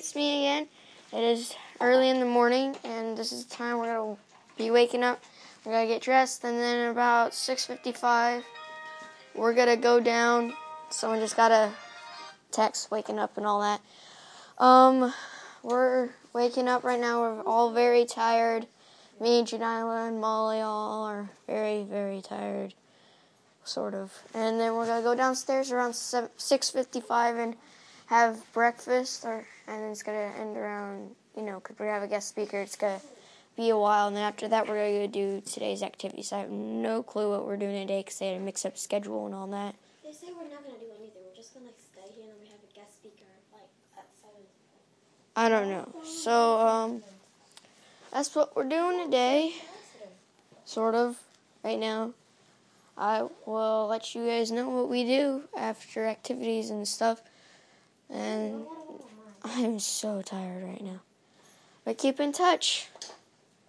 it's me again. It is early in the morning, and this is the time we're going to be waking up. We're going to get dressed, and then about 6:55, we're going to go down. Someone just got a text waking up and all that. We're waking up right now. We're all very tired. Me, Janila, and Molly all are very, very tired, sort of. And then we're going to go downstairs around 6:55 and have breakfast, and it's going to end around, because we have a guest speaker, it's going to be a while. And then after that, we're going to do today's activities. I have no clue what we're doing today because they had a mix-up schedule and all that. They say we're not going to do anything. We're just going to stay here and we have a guest speaker at 7. I don't know. So, that's what we're doing today, sort of, right now. I will let you guys know what we do after activities and stuff. And I'm so tired right now. But keep in touch.